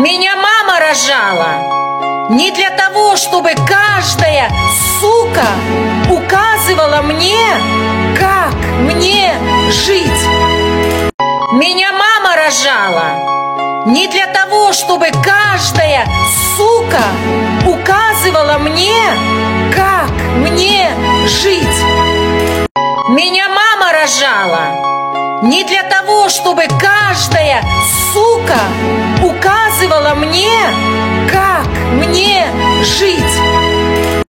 Меня мама рожала не для того, чтобы каждая сука указывала мне, как мне жить. Меня мама рожала не для того, чтобы каждая сука указывала мне, как мне жить. Меня мама рожала не для того, чтобы каждая сука указывала мне, как мне жить.